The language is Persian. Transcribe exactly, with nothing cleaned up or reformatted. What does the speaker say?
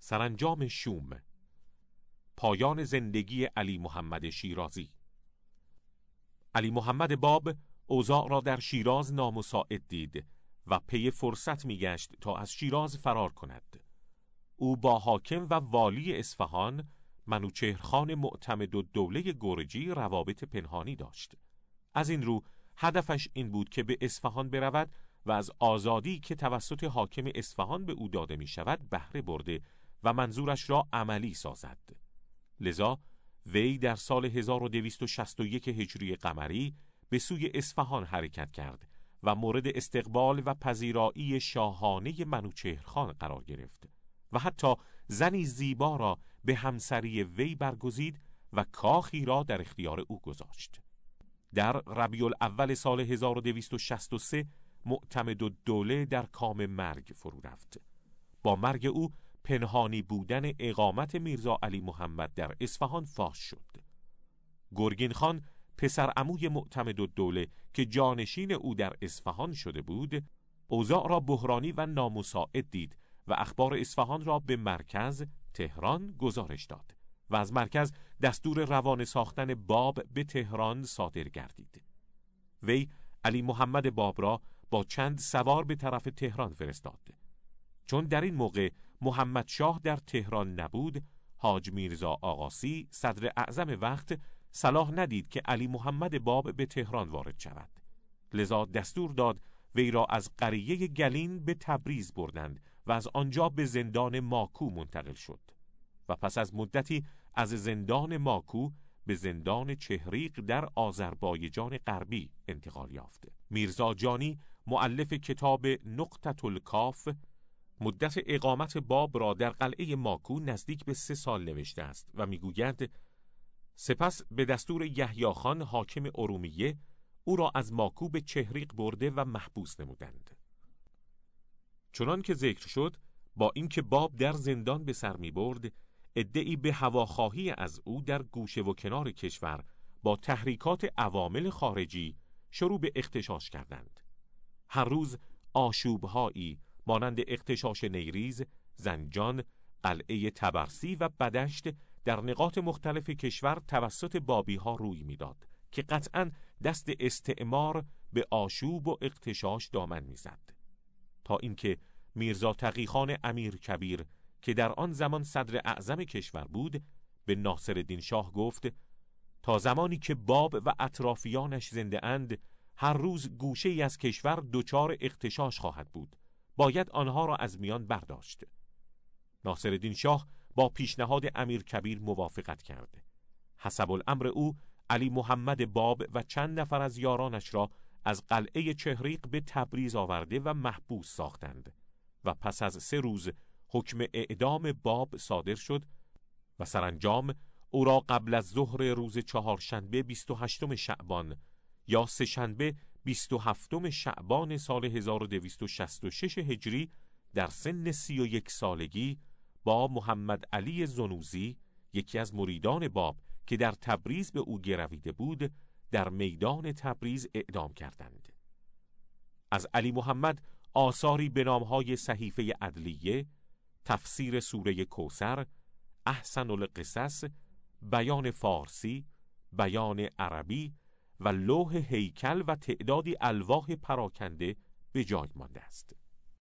سرانجام شوم. پایان زندگی علی محمد شیرازی. علی محمد باب اوضاع را در شیراز نامساعد دید و پی فرصت می‌گشت تا از شیراز فرار کند. او با حاکم و والی اصفهان منوچهرخان معتمدالدوله گرجی روابط پنهانی داشت. از این رو هدفش این بود که به اصفهان برود و از آزادی که توسط حاکم اصفهان به او داده می شود بهره برده و منظورش را عملی سازد. لذا وی در سال هزار و دویست و شصت و یک هجری قمری به سوی اصفهان حرکت کرد و مورد استقبال و پذیرایی شاهانه منوچهرخان قرار گرفت و حتی زنی زیبا را به همسری وی برگزید و کاخی را در اختیار او گذاشت. در ربیع الاول سال هزار و دویست و شصت و سه معتمدالدوله در کام مرگ فرو رفت. با مرگ او پنهانی بودن اقامت میرزا علی محمد در اصفهان فاش شد. گرگین خان پسر عموی معتمدالدوله که جانشین او در اصفهان شده بود، اوضاع را بحرانی و نامساعد دید و اخبار اصفهان را به مرکز تهران گزارش داد و از مرکز دستور روانه ساختن باب به تهران صادر گردید. وی علی محمد باب را با چند سوار به طرف تهران فرستاد. چون در این موقع محمد شاه در تهران نبود، حاج میرزا آقاسی صدر اعظم وقت صلاح ندید که علی محمد باب به تهران وارد شود. لذا دستور داد وی را از قریه گلین به تبریز بردند و از آنجا به زندان ماکو منتقل شد و پس از مدتی از زندان ماکو به زندان چهریق در آذربایجان غربی انتقال یافت. میرزا جانی مؤلف کتاب نقطة الکاف مدت اقامت باب را در قلعه ماکو نزدیک به سه سال نوشته است و میگوید سپس به دستور یحیی خان حاکم ارومیه او را از ماکو به چهریق برده و محبوس نمودند. چنان که ذکر شد، با اینکه باب در زندان به سر می برد، ادعی به هواخواهی از او در گوشه و کنار کشور با تحریکات عوامل خارجی شروع به اغتشاش کردند. هر روز آشوبهایی مانند اغتشاش نیریز، زنجان، قلعه طبرسی و بدشت در نقاط مختلف کشور توسط بابی ها روی میداد که قطعاً دست استعمار به آشوب و اغتشاش دامن میزد، تا اینکه میرزا تقیخان امیرکبیر که در آن زمان صدر اعظم کشور بود به ناصرالدین شاه گفت تا زمانی که باب و اطرافیانش زنده اند هر روز گوشه ای از کشور دچار اغتشاش خواهد بود، باید آنها را از میان برداشت. ناصرالدین شاه با پیشنهاد امیرکبیر موافقت کرد. حسب الامر او علی محمد باب و چند نفر از یارانش را از قلعه چهریق به تبریز آورده و محبوس ساختند و پس از سه روز حکم اعدام باب صادر شد و سرانجام او را قبل از ظهر روز چهارشنبه بیست و هشتم شعبان یا سه‌شنبه بیست و هفتم شعبان سال هزار و دویست و شصت و شش هجری در سن سی و یک سالگی با محمد علی زنوزی، یکی از مریدان باب که در تبریز به او گرویده بود، در میدان تبریز اعدام کردند. از علی محمد آثاری به نامهای صحیفه عدلیه، تفسیر سوره کوثر، احسن القصص، بیان فارسی، بیان عربی و لوح هیکل و تعدادی الواح پراکنده به جای مانده است.